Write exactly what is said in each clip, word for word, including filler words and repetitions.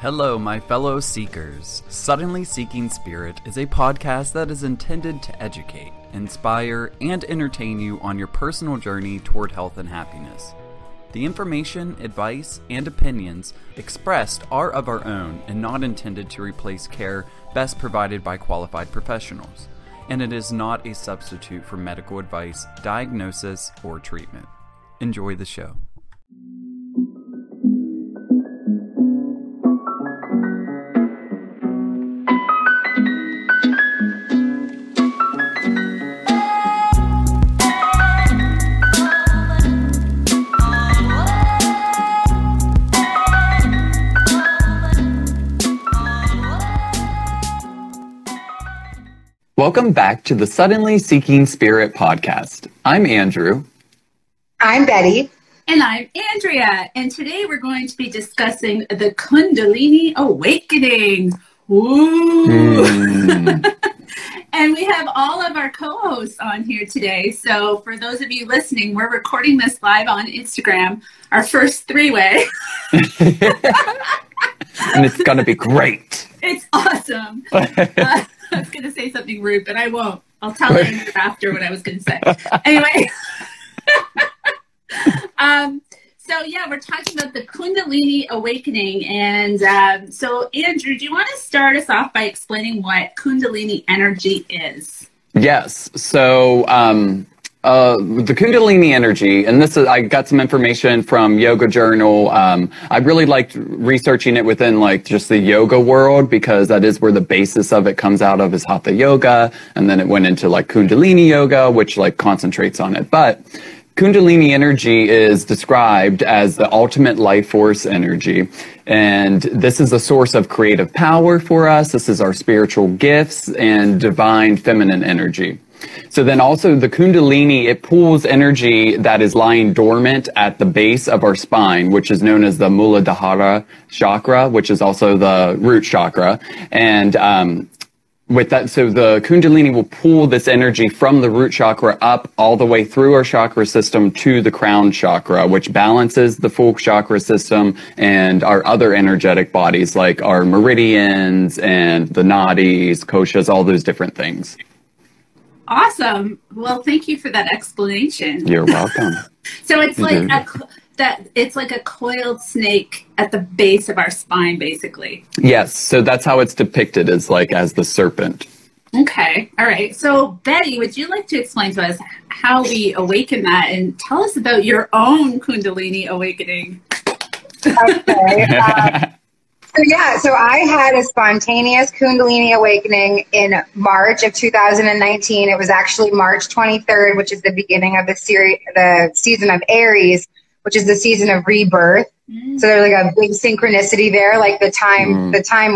Hello, my fellow seekers. Suddenly Seeking Spirit is a podcast that is intended to educate, inspire, and entertain you on your personal journey toward health and happiness. The information, advice, and opinions expressed are of our own and not intended to replace care best provided by qualified professionals, and it is not a substitute for medical advice, diagnosis, or treatment. Enjoy the show. Welcome back to the Suddenly Seeking Spirit podcast. I'm Andrew. I'm Betty. And I'm Andrea. And today we're going to be discussing the Kundalini Awakening. Ooh. Mm. And we have all of our co-hosts on here today. So for those of you listening, we're recording this live on Instagram, our first three-way. And it's going to be great. It's awesome. Uh, I was going to say something rude, but I won't. I'll tell Andrew after what I was going to say. Anyway. um, so, yeah, we're talking about the Kundalini Awakening. And um, so, Andrew, do you want to start us off by explaining what Kundalini energy is? Yes. So, um, uh, the Kundalini energy, and this is, I got some information from Yoga Journal. Um, I really liked researching it within like just the yoga world because that is where the basis of it comes out of is Hatha Yoga. And then it went into like Kundalini Yoga, which like concentrates on it. But Kundalini energy is described as the ultimate life force energy. And this is a source of creative power for us. This is our spiritual gifts and divine feminine energy. So then also the Kundalini, it pulls energy that is lying dormant at the base of our spine, which is known as the Muladhara chakra, which is also the root chakra. And um, with that, so the Kundalini will pull this energy from the root chakra up all the way through our chakra system to the crown chakra, which balances the full chakra system and our other energetic bodies like our meridians and the nadis, koshas, all those different things. Awesome. Well, thank you for that explanation. You're welcome. So it's like a, that it's like a coiled snake at the base of our spine, basically. Yes. So that's how it's depicted, as like as the serpent. Okay. All right. So Betty, would you like to explain to us how we awaken that and tell us about your own Kundalini awakening? Okay. Uh, So yeah, so I had a spontaneous Kundalini awakening in March of two thousand nineteen. It was actually March twenty-third, which is the beginning of the series, the season of Aries, which is the season of rebirth. Mm. So there's like a big synchronicity there, like the time, mm. the time.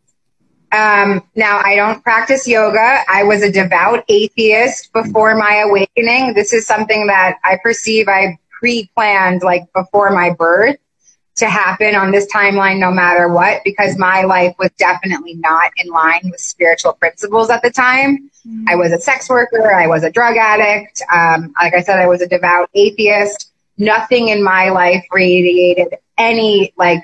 Um, now I don't practice yoga. I was a devout atheist before my awakening. This is something that I perceive I pre-planned like before my birth to happen on this timeline no matter what, because my life was definitely not in line with spiritual principles at the time. Mm-hmm. I was a sex worker. I was a drug addict. Um, like I said, I was a devout atheist. Nothing in my life radiated any like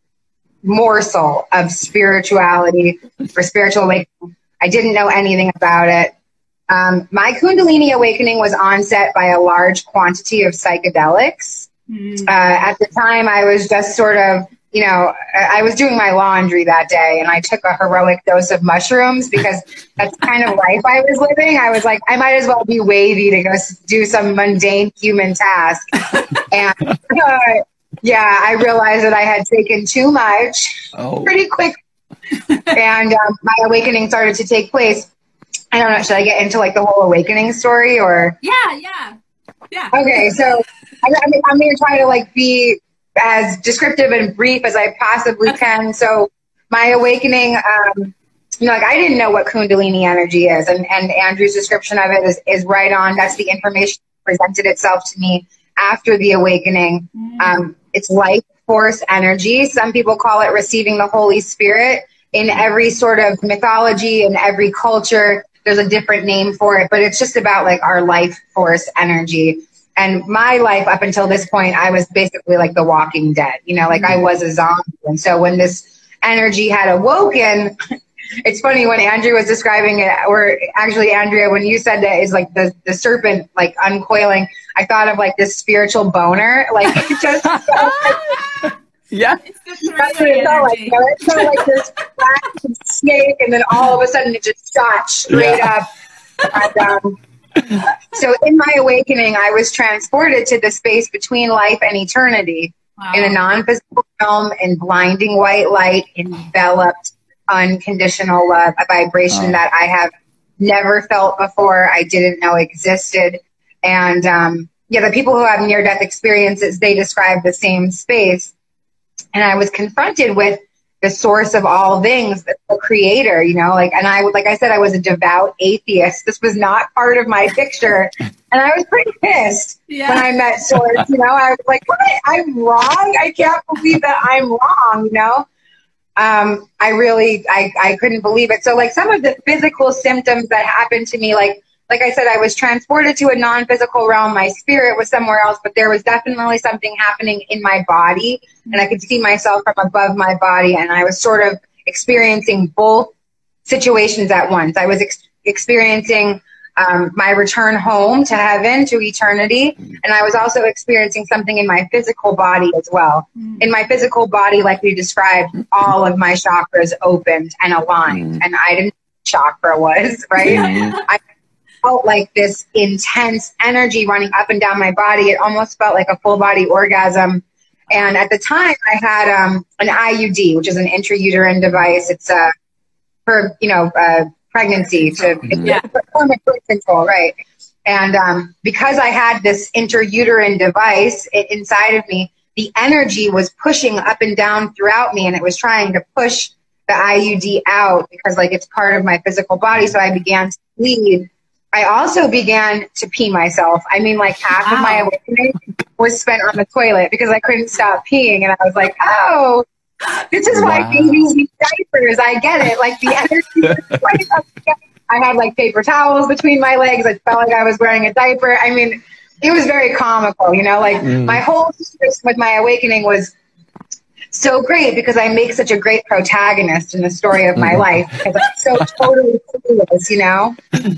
morsel of spirituality or spiritual awakening. I didn't know anything about it. Um, my Kundalini awakening was onset by a large quantity of psychedelics. Uh, at the time, I was just sort of, you know, I was doing my laundry that day and I took a heroic dose of mushrooms because that's the kind of life I was living. I was like, I might as well be wavy to go do some mundane human task. And uh, yeah, I realized that I had taken too much oh. pretty quick. And um, my awakening started to take place. I don't know, should I get into like the whole awakening story or? Yeah, yeah, yeah. Okay, so I mean, I'm going to try to like be as descriptive and brief as I possibly can. So my awakening, um, you know, like I didn't know what Kundalini energy is, and, and Andrew's description of it is, is right on. That's the information that presented itself to me after the awakening. Mm. Um, it's life force energy. Some people call it receiving the Holy Spirit. In every sort of mythology and every culture, there's a different name for it, but it's just about like our life force energy. And my life up until this point, I was basically like the Walking Dead, you know, like I was a zombie. And so when this energy had awoken. It's funny when Andrea was describing it, or actually Andrea, when you said that is like the, the serpent like uncoiling, I thought of like this spiritual boner, like it just felt yeah. That's what it felt like. You know, it felt like this black snake, and then all of a sudden it just shot straight yeah. up. And, um, so in my awakening, I was transported to the space between life and eternity. Wow. In a non-physical realm, in blinding white light, enveloped unconditional love, a vibration oh. that I have never felt before, I didn't know existed. And um, yeah, the people who have near-death experiences, they describe the same space. And I was confronted with the source of all things, the creator, you know, like, and I, like I said, I was a devout atheist. This was not part of my picture. And I was pretty pissed yeah. when I met Source, you know, I was like, what? I'm wrong. I can't believe that I'm wrong, you know? Um, I really, I, I couldn't believe it. So like some of the physical symptoms that happened to me, like, like I said, I was transported to a non-physical realm. My spirit was somewhere else, but there was definitely something happening in my body, and I could see myself from above my body. And I was sort of experiencing both situations at once. I was ex- experiencing um, my return home to heaven, to eternity. And I was also experiencing something in my physical body as well. Mm. In my physical body, like we described, all of my chakras opened and aligned. Mm. And I didn't know what chakra was, right? Mm. I felt like this intense energy running up and down my body. It almost felt like a full body orgasm. And at the time I had um, an I U D, which is an intrauterine device. It's uh, for, you know, uh, pregnancy to yeah. form of birth control, right? And um, because I had this intrauterine device it, inside of me, the energy was pushing up and down throughout me, and it was trying to push the I U D out because, like, it's part of my physical body. So I began to bleed. I also began to pee myself. I mean, like half wow. of my awakening was spent on the toilet because I couldn't stop peeing, and I was like, oh. This is why wow. babies need diapers. I get it. Like the energy. I had like paper towels between my legs. I felt like I was wearing a diaper. I mean, it was very comical, you know, like mm. my whole experience with my awakening was so great because I make such a great protagonist in the story of my mm. life because I'm so totally clueless, you know?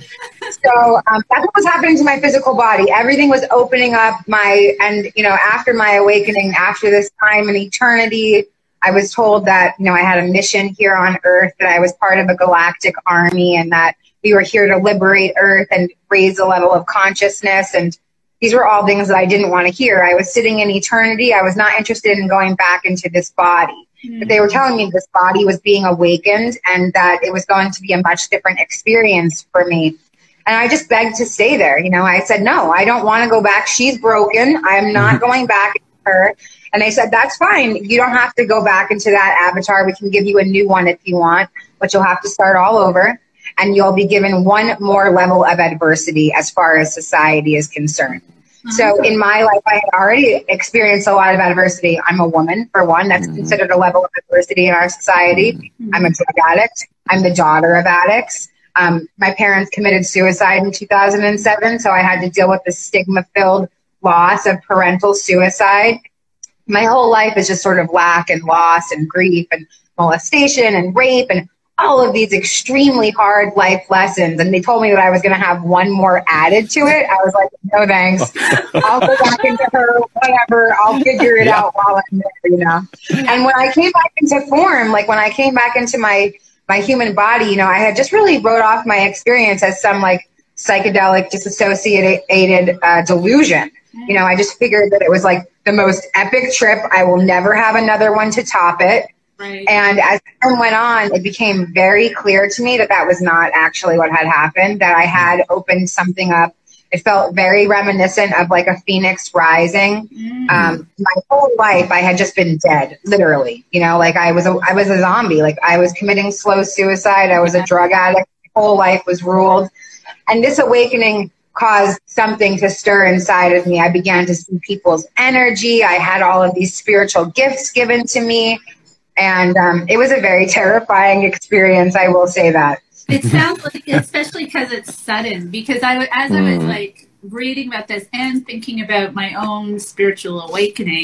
So um, that's what was happening to my physical body. Everything was opening up my, and, you know, after my awakening, after this time in eternity, I was told that, you know, I had a mission here on Earth, that I was part of a galactic army, and that we were here to liberate Earth and raise the level of consciousness. And these were all things that I didn't want to hear. I was sitting in eternity. I was not interested in going back into this body. Mm-hmm. But they were telling me this body was being awakened and that it was going to be a much different experience for me. And I just begged to stay there. You know, I said, no, I don't want to go back. She's broken. I'm not going back to her. And they said, that's fine. You don't have to go back into that avatar. We can give you a new one if you want, but you'll have to start all over. And you'll be given one more level of adversity as far as society is concerned. Mm-hmm. So in my life, I had already experienced a lot of adversity. I'm a woman, for one. That's mm-hmm. considered a level of adversity in our society. Mm-hmm. I'm a drug addict. I'm the daughter of addicts. Um, my parents committed suicide in two thousand seven, so I had to deal with the stigma-filled loss of parental suicide. My whole life is just sort of lack and loss and grief and molestation and rape and all of these extremely hard life lessons. And they told me that I was going to have one more added to it. I was like, no, thanks. I'll go back into her, whatever. I'll figure it yeah. out while I'm there, you know? And when I came back into form, like when I came back into my, my human body, you know, I had just really wrote off my experience as some like psychedelic disassociated uh, delusion. You know, I just figured that it was like the most epic trip. I will never have another one to top it. Right. And as time went on, it became very clear to me that that was not actually what had happened, that I had opened something up. It felt very reminiscent of like a phoenix rising. Mm. Um, my whole life, I had just been dead, literally. You know, like I was a, I was a zombie. Like I was committing slow suicide. I was a drug addict. My whole life was ruled. And this awakening caused something to stir inside of me. I began to see people's energy. I had all of these spiritual gifts given to me. And um, it was a very terrifying experience, I will say that. It sounds like, especially because it's sudden, because I, as I was like reading about this and thinking about my own spiritual awakening,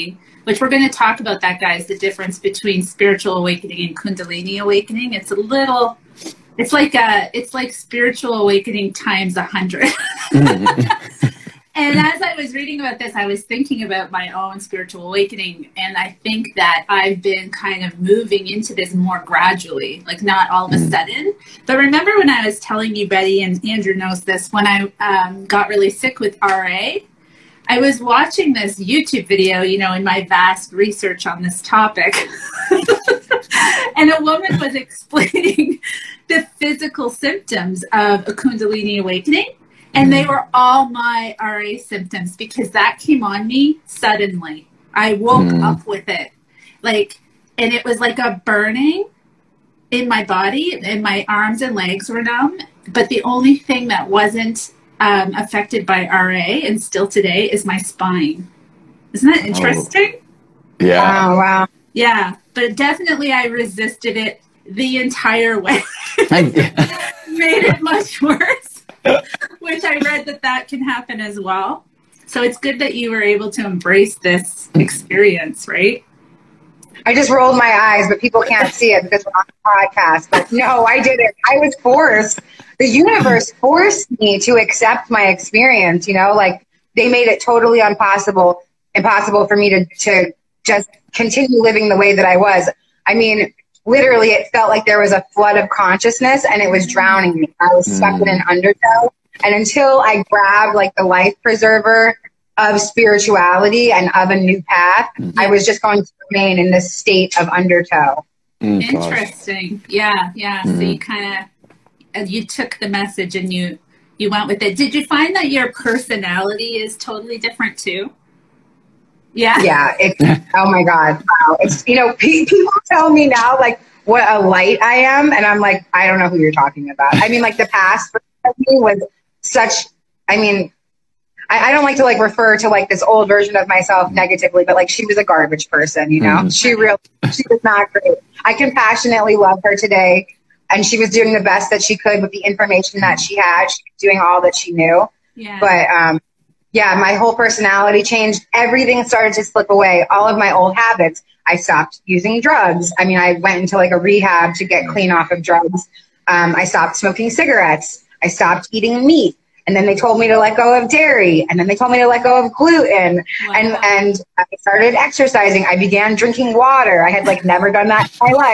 which we're going to talk about that, guys, the difference between spiritual awakening and Kundalini awakening. It's a little, it's like a, it's like spiritual awakening times a hundred. And as I was reading about this, I was thinking about my own spiritual awakening. And I think that I've been kind of moving into this more gradually, like not all of a sudden. But remember when I was telling you, Betty, and Andrew knows this, when I um, got really sick with R A, I was watching this YouTube video, you know, in my vast research on this topic. And a woman was explaining the physical symptoms of a Kundalini awakening. And they were all my R A symptoms because that came on me suddenly. I woke mm. up with it. Like, and it was like a burning in my body, and my arms and legs were numb. But the only thing that wasn't um, affected by R A, and still today, is my spine. Isn't that interesting? Oh. Yeah. Oh, wow. Yeah. But definitely I resisted it the entire way. Made it much worse. Which I read that that can happen as well. So it's good that you were able to embrace this experience, right? I just rolled my eyes, but people can't see it because we're on the podcast. But no, I did it. I was forced. The universe forced me to accept my experience, you know, like they made it totally impossible, impossible for me to, to just continue living the way that I was. I mean, literally, it felt like there was a flood of consciousness and it was drowning me. I was stuck mm. in an undertow. And until I grabbed like the life preserver of spirituality and of a new path, mm. I was just going to remain in this state of undertow. Mm, Interesting. Gosh. Yeah, yeah. Mm. So you kind of, you took the message and you, you went with it. Did you find that your personality is totally different too? Yeah. Yeah. It's, oh my God. Wow. It's, you know, people tell me now, like, what a light I am. And I'm like, I don't know who you're talking about. I mean, like, the past of me was such, I mean, I, I don't like to, like, refer to, like, this old version of myself negatively, but, like, she was a garbage person, you know? Mm. She really, she was not great. I compassionately love her today. And she was doing the best that she could with the information that she had. She was doing all that she knew. Yeah. But, um, yeah, my whole personality changed. Everything started to slip away. All of my old habits. I stopped using drugs. I mean, I went into like a rehab to get clean off of drugs. Um, I stopped smoking cigarettes. I stopped eating meat. And then they told me to let go of dairy. And then they told me to let go of gluten. Wow. And and I started exercising. I began drinking water. I had like never done that in my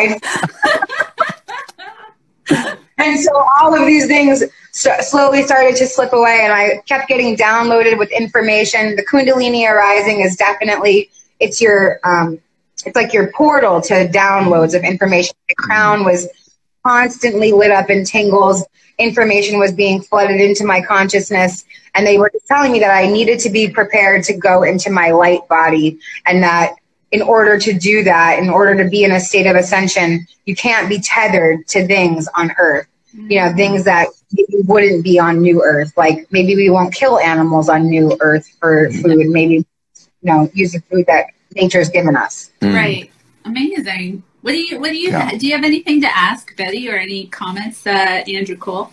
life. And so all of these things st- slowly started to slip away, and I kept getting downloaded with information. The Kundalini arising is definitely, it's your, um, it's like your portal to downloads of information. The crown was constantly lit up in tingles. Information was being flooded into my consciousness, and they were telling me that I needed to be prepared to go into my light body, and that in order to do that, in order to be in a state of ascension, you can't be tethered to things on Earth. Mm-hmm. You know, things that maybe wouldn't be on New Earth. Like maybe we won't kill animals on New Earth for food. Maybe, you know, use the food that nature's given us. Mm. Right. Amazing. What do you, what do you, yeah. do you have anything to ask Betty or any comments, uh, Andrew Cole?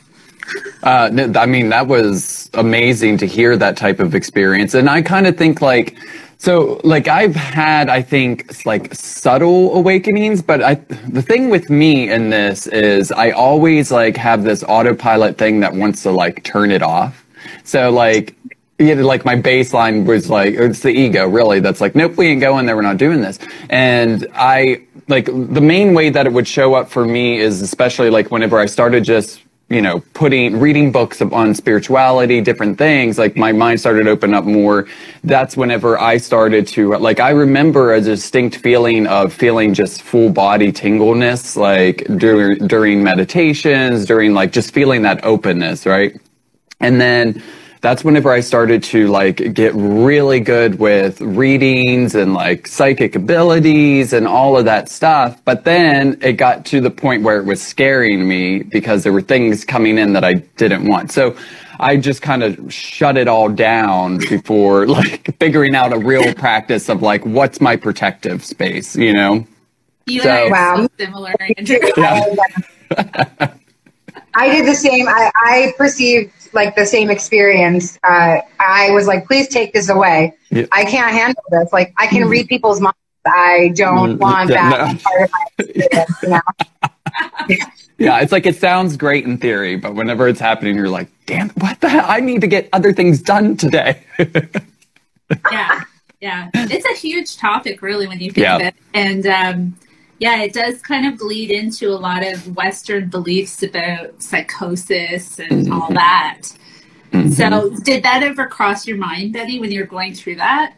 Uh, I mean, that was amazing to hear that type of experience. And I kind of think like, so like I've had, I think like subtle awakenings, but I, the thing with me in this is I always like have this autopilot thing that wants to like turn it off. So like, you know, like my baseline was like, it's the ego really. That's like, nope, we ain't going there. We're not doing this. And I like the main way that it would show up for me is especially like whenever I started just, you know, putting, reading books on spirituality, different things, like my mind started to open up more. That's whenever I started to, like, I remember a distinct feeling of feeling just full body tingleness, like during, during meditations, during like just feeling that openness, right? And then that's whenever I started to like get really good with readings and like psychic abilities and all of that stuff. But then it got to the point where it was scaring me because there were things coming in that I didn't want. So I just kind of shut it all down before like figuring out a real practice of like, what's my protective space, you know? You so, and I are so similar. Yeah. I did the same. I, I perceived like the same experience. Uh, I was like, please take this away. Yeah. I can't handle this. Like, I can read people's minds. I don't want yeah, that no. part of my experience, you know? Yeah, it's like it sounds great in theory, but whenever it's happening, you're like, damn, what the hell? I need to get other things done today. Yeah, yeah. It's a huge topic, really, when you think yeah. of it. And, um, yeah, it does kind of bleed into a lot of Western beliefs about psychosis and mm-hmm. all that. Mm-hmm. So did that ever cross your mind, Betty, when you were going through that?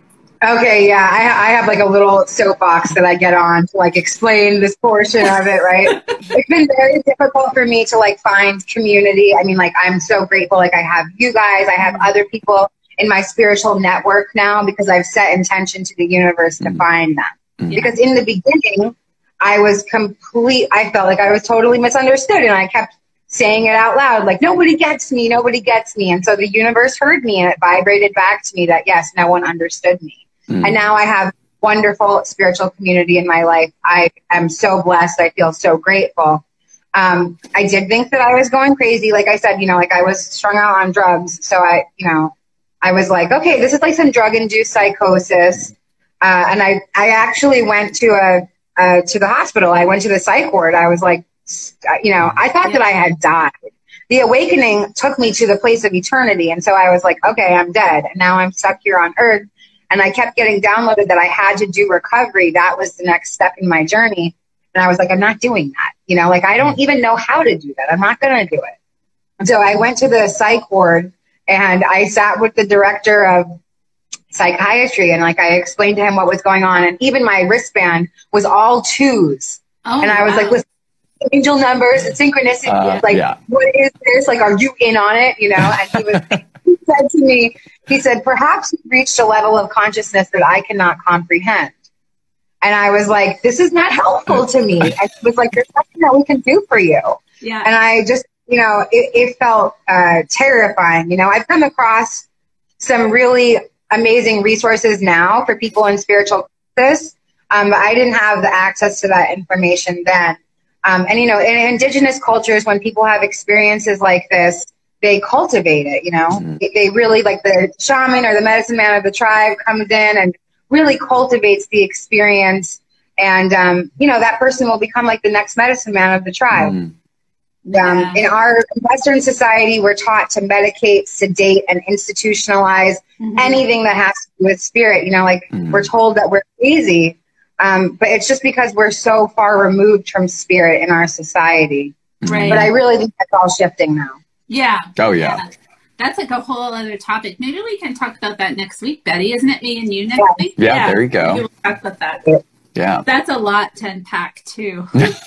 Okay, yeah, I, I have like a little soapbox that I get on to like explain this portion of it, right? It's been very difficult for me to like find community. I mean, like, I'm so grateful. Like, I have you guys, I have other people in my spiritual network now because I've set intention to the universe to mm-hmm. find them. Mm-hmm. Because in the beginning, I was complete, I felt like I was totally misunderstood, and I kept saying it out loud, like, nobody gets me, nobody gets me. And so the universe heard me, and it vibrated back to me that, yes, no one understood me. Mm. And now I have wonderful spiritual community in my life. I am so blessed. I feel so grateful. Um, I did think that I was going crazy. Like I said, you know, like I was strung out on drugs. So I, you know, I was like, okay, this is like some drug-induced psychosis. Uh, and I, I actually went to a, uh, to the hospital. I went to the psych ward. I was like, you know, I thought that I had died. The awakening took me to the place of eternity. And so I was like, okay, I'm dead. And now I'm stuck here on earth. And I kept getting downloaded that I had to do recovery. That was the next step in my journey. And I was like, I'm not doing that. You know, like, I don't even know how to do that. I'm not going to do it. And so I went to the psych ward, and I sat with the director of psychiatry. And like, I explained to him what was going on. And even my wristband was all twos. Oh, and I was wow. like, listen, angel numbers and synchronicity. Uh, like, yeah. What is this? Like, are you in on it? You know? And he was, he said to me, he said, perhaps you've reached a level of consciousness that I cannot comprehend. And I was like, this is not helpful to me. I was like, there's nothing that we can do for you. Yeah. And I just, you know, it, it felt uh, terrifying. You know, I've come across some really amazing resources now for people in spiritual practice, um, but I didn't have the access to that information then. Um, and, you know, in indigenous cultures, when people have experiences like this, they cultivate it, you know. Mm-hmm. They, they really, like, the shaman or the medicine man of the tribe comes in and really cultivates the experience. And, um, you know, that person will become like the next medicine man of the tribe. Mm-hmm. Um, yeah. In our Western society, we're taught to medicate, sedate, and institutionalize mm-hmm. anything that has to do with spirit. You know, like, mm-hmm. we're told that we're crazy. Um, but it's just because we're so far removed from spirit in our society. Right. But I really think that's all shifting now. Yeah. Oh, yeah. yeah. That's like a whole other topic. Maybe we can talk about that next week, Betty. Isn't it me and you next yeah. week? Yeah, yeah, there you go. Maybe we'll talk about that. Yeah. That's a lot to unpack, too.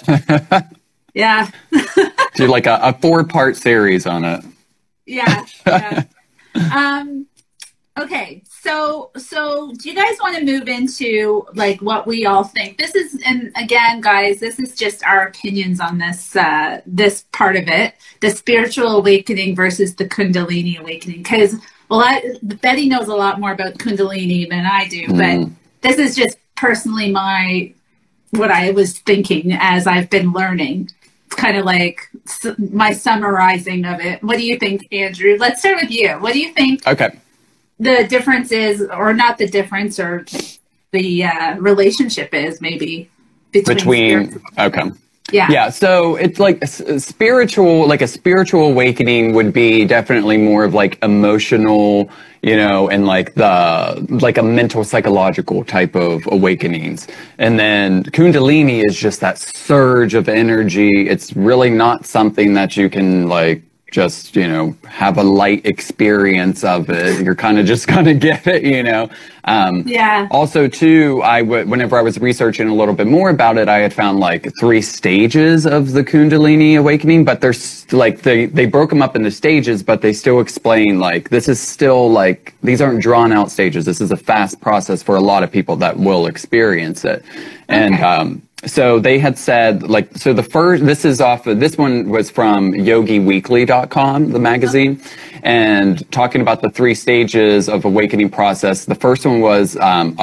Yeah. Do like a, a four-part series on it. Yeah. yeah. um, okay. So, so do you guys want to move into like what we all think? This is, and again, guys, this is just our opinions on this, uh, this part of it, the spiritual awakening versus the Kundalini awakening. Because, well, I, Betty knows a lot more about Kundalini than I do, mm. but this is just personally my, what I was thinking as I've been learning. It's kind of like my summarizing of it. What do you think, Andrew? Let's start with you. What do you think? Okay. The difference is, or not the difference, or the uh, relationship is maybe between, between okay, yeah, yeah. So it's like a spiritual, like a spiritual awakening would be definitely more of like emotional, you know, and like the like a mental psychological type of awakenings. And then Kundalini is just that surge of energy. It's really not something that you can like just, you know, have a light experience of it. You're kind of just going to get it, you know. Um, yeah. Also, too, I w- whenever I was researching a little bit more about it, I had found like three stages of the Kundalini awakening, but there's like they, they broke them up into stages, but they still explain like this is still like these aren't drawn out stages. This is a fast process for a lot of people that will experience it. And, okay. um, so they had said, like, so the first, this is off of, this one was from yogi weekly dot com, the magazine, and talking about the three stages of awakening process. The first one was um,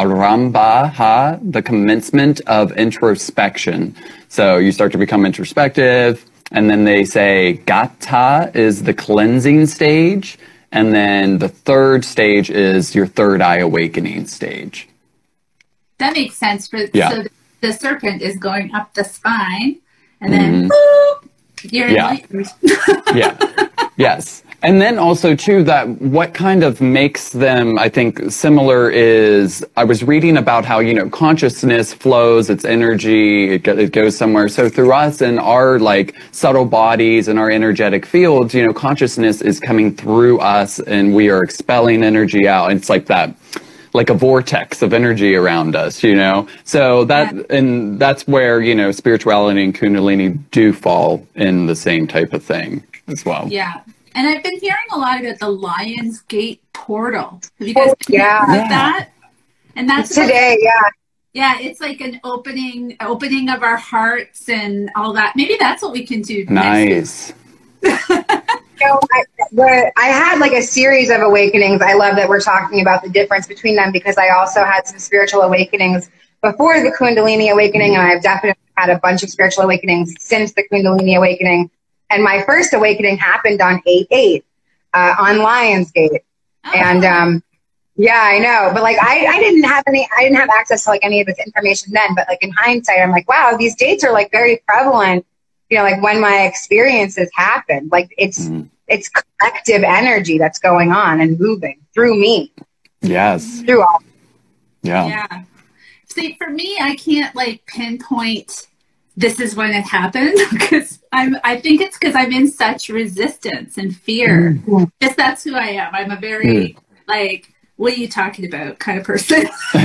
Arambha, the commencement of introspection. So you start to become introspective. and then they say Gata is the cleansing stage. And then the third stage is your third eye awakening stage. That makes sense. For, yeah. So the, the serpent is going up the spine, and then mm-hmm. boop, you're yeah. enlightened. yeah. Yes. And then also, too, that what kind of makes them, I think, similar is I was reading about how, you know, consciousness flows, it's energy, it, it goes somewhere. So through us and our, like, subtle bodies and our energetic fields, you know, consciousness is coming through us and we are expelling energy out. And it's like that, like a vortex of energy around us, you know? So that, yeah. and that's where, you know, spirituality and Kundalini do fall in the same type of thing as well. Yeah. And I've been hearing a lot about the Lion's Gate portal. Have you guys been yeah. hearing about that? And that's today, about, yeah. Yeah, it's like an opening opening of our hearts and all that. Maybe that's what we can do. Nice. Next you know, I, the, I had like a series of awakenings. I love that we're talking about the difference between them because I also had some spiritual awakenings before the Kundalini awakening, and I've definitely had a bunch of spiritual awakenings since the Kundalini awakening. And my first awakening happened on eight eight uh, on Lionsgate. Oh. And um, yeah, I know. But like, I, I didn't have any, I didn't have access to like any of this information then. But like in hindsight, I'm like, wow, these dates are like very prevalent, you know, like when my experiences happened. Like it's, mm. it's collective energy that's going on and moving through me. Yes. Through all. Yeah. Yeah. See, for me, I can't like pinpoint this is when it happened because I'm, I think it's because I'm in such resistance and fear. Mm-hmm. Just that's who I am. I'm a very mm. like, what are you talking about kind of person.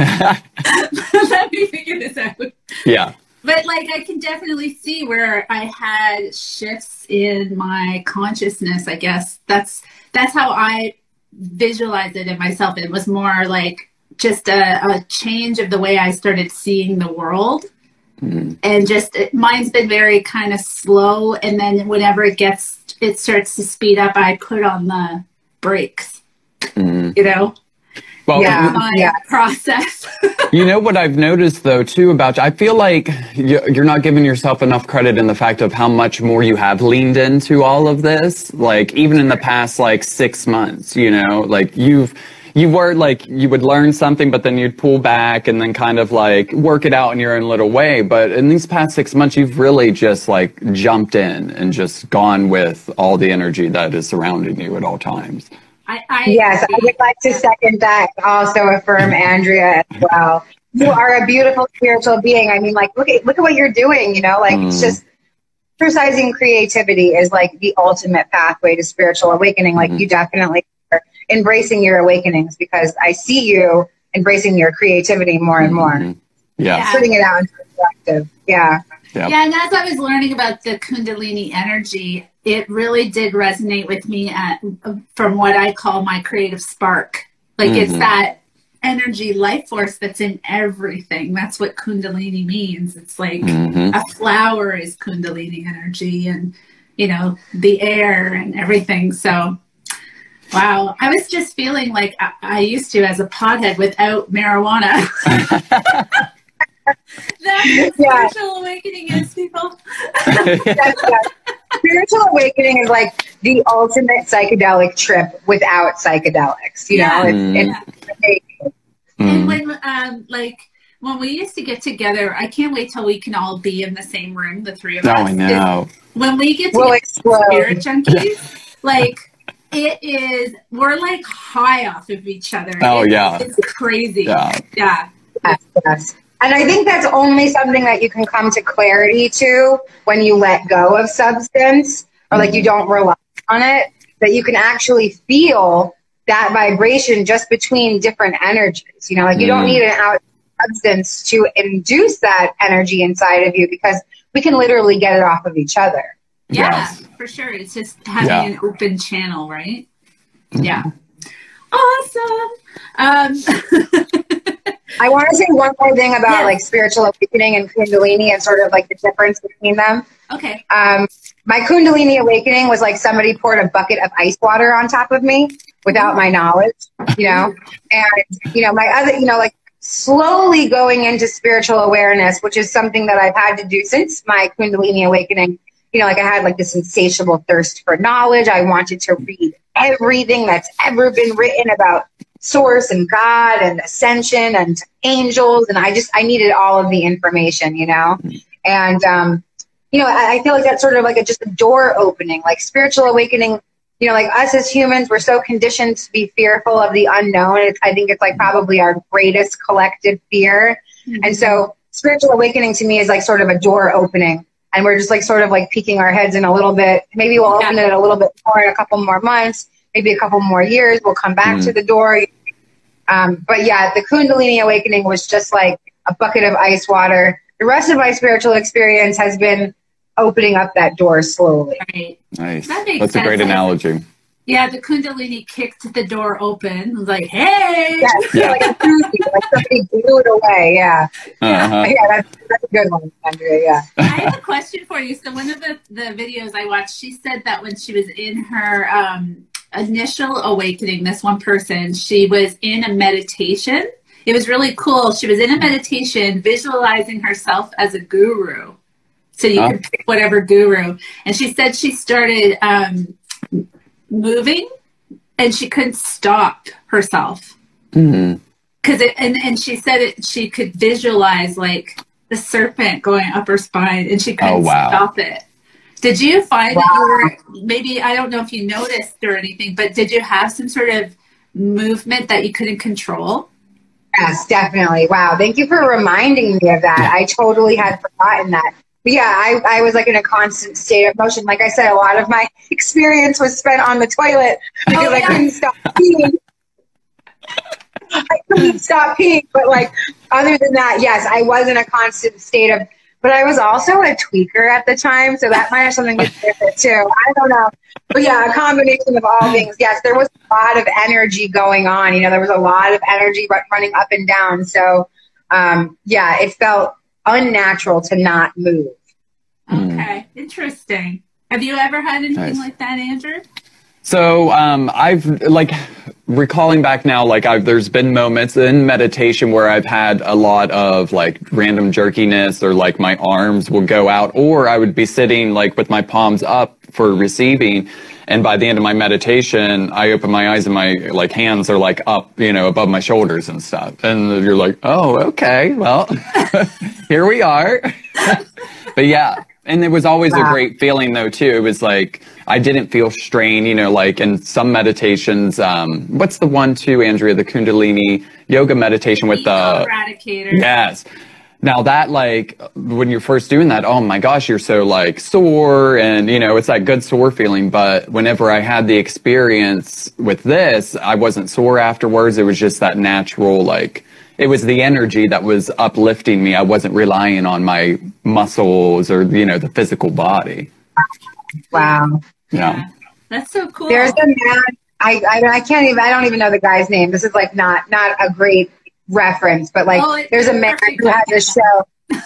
Let me figure this out. Yeah. But like, I can definitely see where I had shifts in my consciousness. I guess that's, that's how I visualized it in myself. It was more like just a, a change of the way I started seeing the world. Mm-hmm. And just it, mine's been very kind of slow, and then whenever it gets it starts to speed up, I put on the brakes. Mm-hmm. You know, well, yeah, my yeah. process. You know what I've noticed though too about I feel like you're not giving yourself enough credit in the fact of how much more you have leaned into all of this. Like even in the past like six months, you know, like you've. You were like, you would learn something, but then you'd pull back and then kind of like work it out in your own little way. But in these past six months, you've really just like jumped in and just gone with all the energy that is surrounding you at all times. I, I yes, I would like to second that. Also affirm Andrea as well. You are a beautiful spiritual being. I mean, like, look at, look at what you're doing, you know, like mm. it's just exercising creativity is like the ultimate pathway to spiritual awakening. Like mm. you definitely embracing your awakenings because I see you embracing your creativity more and more. Mm-hmm. Yeah. yeah. Putting it out into perspective. Yeah. Yep. Yeah. And as I was learning about the Kundalini energy, it really did resonate with me at, from what I call my creative spark. Like mm-hmm. it's that energy life force that's in everything. That's what Kundalini means. It's like mm-hmm. a flower is Kundalini energy and, you know, the air and everything. So wow. I was just feeling like I, I used to as a pothead without marijuana. That's yeah. spiritual awakening is, people. Yes, yes. Spiritual awakening is like the ultimate psychedelic trip without psychedelics. You yeah. know, it's, it's amazing. And when, um, like, when we used to get together, I can't wait till we can all be in the same room, the three of oh, us. I know. When we get we'll together, spirit junkies, like, it is, we're like high off of each other. Oh, it, yeah. It's crazy. Yeah. Yeah. Yes, yes. And I think that's only something that you can come to clarity to when you let go of substance or like you don't rely on it, that you can actually feel that vibration just between different energies. You know, like you mm. don't need an out substance to induce that energy inside of you because we can literally get it off of each other. Yeah, yes. for sure. It's just having yeah. an open channel, right? Mm-hmm. Yeah. Awesome. Um, I want to say one more thing about yes. like spiritual awakening and Kundalini and sort of like the difference between them. Okay. Um, my Kundalini awakening was like somebody poured a bucket of ice water on top of me without my knowledge, you know, and, you know, my other, you know, like slowly going into spiritual awareness, which is something that I've had to do since my Kundalini awakening. you know, like I had like this insatiable thirst for knowledge. I wanted to read everything that's ever been written about source and God and ascension and angels. And I just, I needed all of the information, you know? And, um, you know, I, I feel like that's sort of like a, just a door opening, like spiritual awakening. You know, like us as humans, we're so conditioned to be fearful of the unknown. It's, I think it's like probably our greatest collective fear. Mm-hmm. And so spiritual awakening to me is like sort of a door opening. And we're just like sort of like peeking our heads in a little bit. Maybe we'll open yeah. it a little bit more in a couple more months, maybe a couple more years. We'll come back mm-hmm. to the door. Um, but yeah, the Kundalini awakening was just like a bucket of ice water. The rest of my spiritual experience has been opening up that door slowly. Right. Nice. That makes That's sense. a great analogy. Yeah, the Kundalini kicked the door open. It was like, hey! Yeah, yeah. like a koozie, like somebody blew it away, yeah. Uh-huh. Yeah, that's, that's a good one, Andrea, yeah. I have a question for you. So one of the, the videos I watched, she said that when she was in her um, initial awakening, this one person, she was in a meditation. It was really cool. She was in a meditation visualizing herself as a guru. So you oh. could pick whatever guru. And she said she started um, moving and she couldn't stop herself. Mm-hmm. Cause it, and, and she said it, she could visualize like the serpent going up her spine and she couldn't oh, wow. stop it. Did you find wow. that you were, maybe, I don't know if you noticed or anything, but did you have some sort of movement that you couldn't control? Yes, definitely. Wow. Thank you for reminding me of that. I totally had forgotten that. But yeah, I, I was like in a constant state of motion. Like I said, a lot of my experience was spent on the toilet because oh, yeah. I couldn't stop peeing. I couldn't stop peeing. But like, other than that, yes, I was in a constant state of, but I was also a tweaker at the time. So that might have something to do with it too. I don't know. But yeah, a combination of all things. Yes, there was a lot of energy going on. You know, there was a lot of energy running up and down. So um, yeah, it felt unnatural to not move. Okay, interesting. Have you ever had anything nice. like that, Andrew? So um, I've like recalling back now, like I've, there's been moments in meditation where I've had a lot of like random jerkiness or like my arms will go out, or I would be sitting like with my palms up for receiving. And by the end of my meditation, I open my eyes and my like hands are like up, you know, above my shoulders and stuff. And you're like, oh, okay, well, here we are. But yeah. And it was always wow. a great feeling though too. It was like, I didn't feel strain, you know, like in some meditations, um, what's the one too, Andrea, the Kundalini yoga meditation with the, Eradicator. Yes. Now that like, when you're first doing that, oh my gosh, you're so like sore and, you know, it's that good sore feeling. But whenever I had the experience with this, I wasn't sore afterwards. It was just that natural, like, it was the energy that was uplifting me. I wasn't relying on my muscles or, you know, the physical body. Wow. Yeah. yeah. That's so cool. There's a man, I, I, I can't even, I don't even know the guy's name. This is like not, not a great reference, but like oh, there's a man who has a show.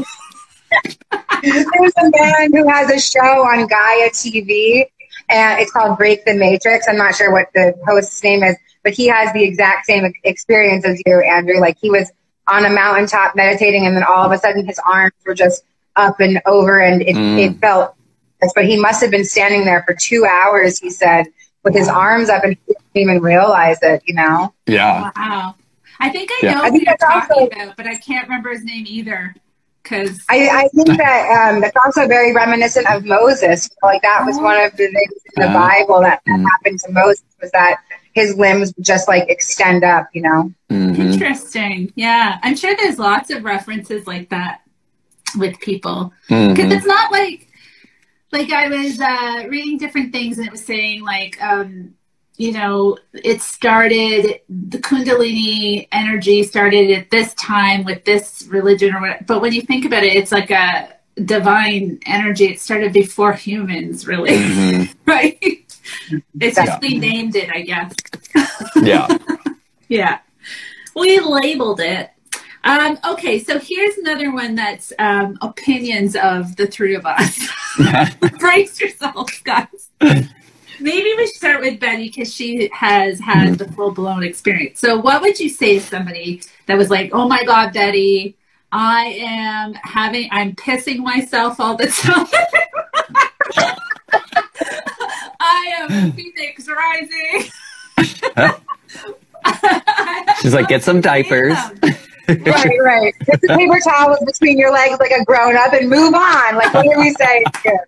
There's a man who has a show on Gaia T V and it's called Break the Matrix. I'm not sure what the host's name is, but he has the exact same experience as you, Andrew. Like he was on a mountaintop meditating and then all of a sudden his arms were just up and over and it, mm. it felt, but he must have been standing there for two hours, he said, with his arms up and he didn't even realize it, you know? Yeah. Wow. I think I yeah. know I think who you're talking also, about, but I can't remember his name either. Cause I, I think that um, that's also very reminiscent of Moses. Like that was one of the things in the uh, Bible that, that mm. happened to Moses was that his limbs just like extend up, you know? Mm-hmm. Interesting. Yeah. I'm sure there's lots of references like that with people. Mm-hmm. Cause it's not like, like I was uh, reading different things and it was saying like, um, you know, it started, the Kundalini energy started at this time with this religion or whatever. But when you think about it, it's like a divine energy. It started before humans, really. Mm-hmm. Right? It's just yeah. we named it, I guess. Yeah. Yeah. We labeled it. Um, okay, so here's another one that's um, opinions of the three of us. Brace yourselves, guys. Maybe we should start with Betty because she has had the full-blown experience. So what would you say to somebody that was like, oh my God, Betty, I am having, I'm pissing myself all the time. the Phoenix rising. She's like, get some diapers. Right, right. Get the paper towels between your legs like a grown up and move on. Like, what do we say?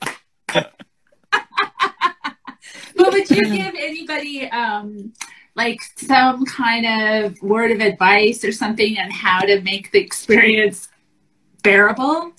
But would you give anybody um, like some kind of word of advice or something on how to make the experience bearable?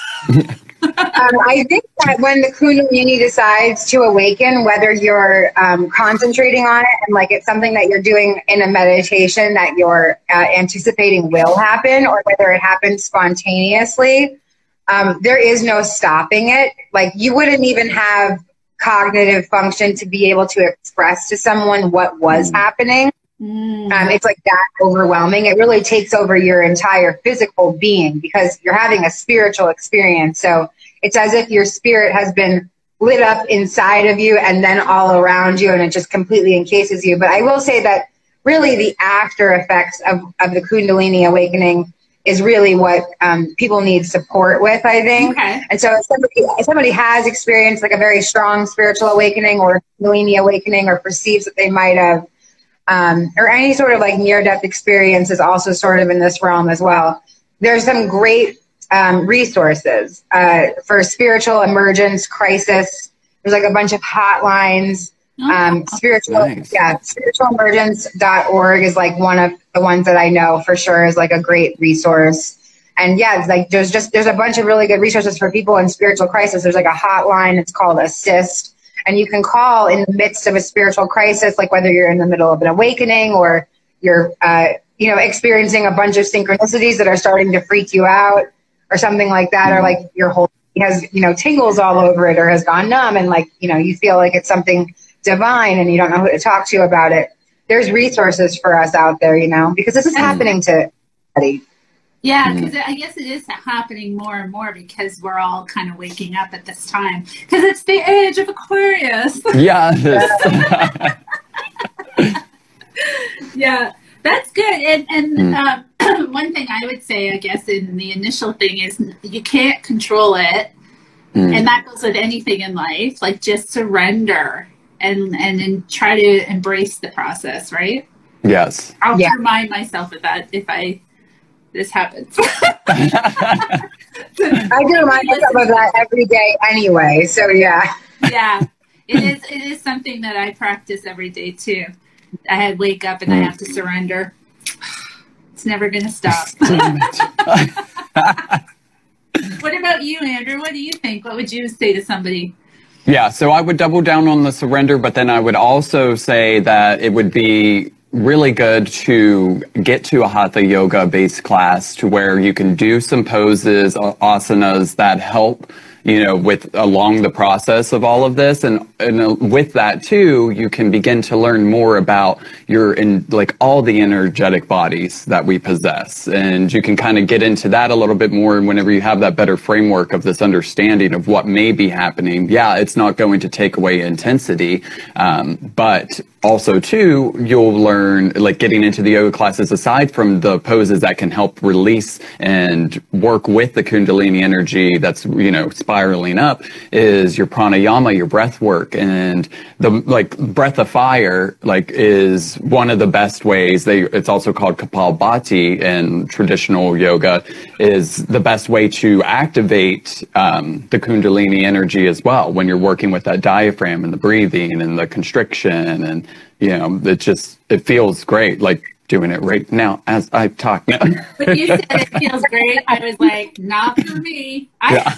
um, I think that when the Kundalini decides to awaken, whether you're um, concentrating on it and like it's something that you're doing in a meditation that you're uh, anticipating will happen, or whether it happens spontaneously, um, there is no stopping it. Like, you wouldn't even have cognitive function to be able to express to someone what was mm. happening. Mm. Um, it's like that overwhelming. It really takes over your entire physical being because you're having a spiritual experience. So it's as if your spirit has been lit up inside of you and then all around you, and it just completely encases you. But I will say that really the after effects of, of the Kundalini awakening is really what um, people need support with, I think. Okay. And so if somebody, if somebody has experienced like a very strong spiritual awakening or Kundalini awakening, or perceives that they might have, um, or any sort of like near-death experience is also sort of in this realm as well. There's some great um, resources uh, for spiritual emergence crisis. There's like a bunch of hotlines. Um, spiritual, nice. yeah, spiritual emergence dot org is like one of the ones that I know for sure is like a great resource. And yeah, it's like, there's just, there's a bunch of really good resources for people in spiritual crisis. There's like a hotline, it's called Assist, and you can call in the midst of a spiritual crisis, like whether you're in the middle of an awakening or you're, uh, you know, experiencing a bunch of synchronicities that are starting to freak you out or something like that, mm-hmm. or like your whole has, you know, tingles all over it or has gone numb, and like, you know, you feel like it's something divine and you don't know who to talk to about it. There's resources for us out there, you know, because this is happening to everybody. Yeah, because I guess it is happening more and more because we're all kind of waking up at this time because it's the age of Aquarius. Yeah. Yeah, that's good. And, and mm. uh, one thing I would say, I guess, in the initial thing is you can't control it. Mm. And that goes with anything in life, like just surrender. And, and and try to embrace the process, right? Yes. I'll yeah. remind myself of that if I this happens. I do remind myself of that every day anyway. So yeah. Yeah, it is. It is something that I practice every day too. I had wake up and mm. I have to surrender. It's never going to stop. What about you, Andrew? What do you think? What would you say to somebody? Yeah, so I would double down on the surrender, but then I would also say that it would be really good to get to a Hatha yoga based class to where you can do some poses, asanas that help, you know, with along the process of all of this. And, and with that too, you can begin to learn more about your, in like all the energetic bodies that we possess. And you can kind of get into that a little bit more. And whenever you have that better framework of this understanding of what may be happening, yeah, it's not going to take away intensity. Um, but also too, you'll learn, like getting into the yoga classes, aside from the poses that can help release and work with the Kundalini energy that's, you know, spiraling up, is your pranayama, your breath work. And the like breath of fire, like, is one of the best ways. They, it's also called Kapalbhati in traditional yoga, is the best way to activate um, the Kundalini energy as well when you're working with that diaphragm and the breathing and the constriction. And, you know, it just, it feels great. Like, doing it right now as I talk now. When you said it feels great, I was like, not for me. I, yeah.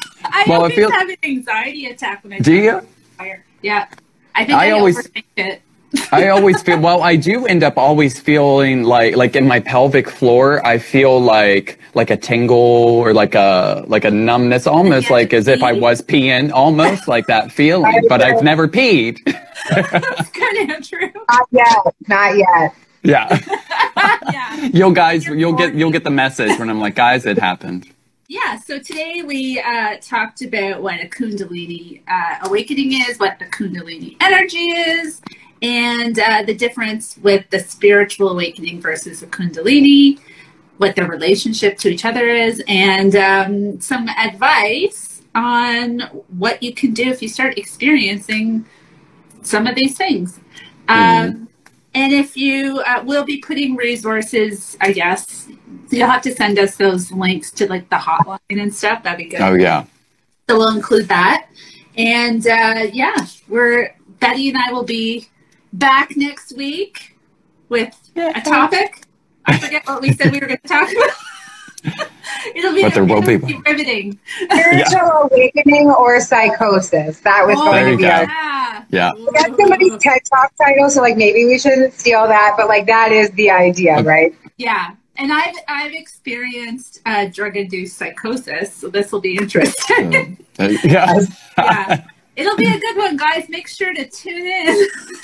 I well, always feel, have an anxiety attack when I do you? Fire. Yeah. I think I, I always always overthink it. I always feel, well, I do end up always feeling like, like in my pelvic floor, I feel like, like a tingle or like a, like a numbness, almost like as if I was peeing, almost like that feeling, but I've never peed. That's kind of true. Not yet. Not yet. Yeah. Yeah. You'll guys, you'll get, you'll get the message when I'm like, guys, it happened. Yeah, so today we uh, talked about what a Kundalini uh, awakening is, what the Kundalini energy is, and uh, the difference with the spiritual awakening versus the Kundalini, what their relationship to each other is, and um, some advice on what you can do if you start experiencing some of these things. Um, and if you uh, will be putting resources, I guess, you'll have to send us those links to like the hotline and stuff. That'd be good. Oh, yeah. So we'll include that. And uh, yeah, we're Betty and I will be back next week with a topic. I forget what we said we were going to talk about. It'll be, but there will it'll be, be riveting. Spiritual Yeah. awakening or psychosis. That was Oh, going There to you be go. our. yeah. Yeah. That's somebody's TED Talk title, so like maybe we shouldn't steal that, but like that is the idea, right? Yeah. And I've I've experienced uh, drug-induced psychosis, so this will be interesting. Uh, yeah. Yeah. It'll be a good one, guys. Make sure to tune in.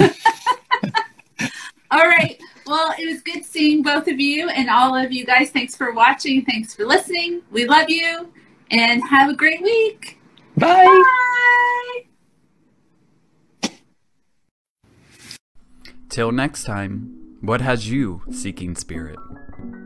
All right. Well, it was good seeing both of you and all of you guys. Thanks for watching. Thanks for listening. We love you and have a great week. Bye. Bye. Till next time, what has you seeking spirit?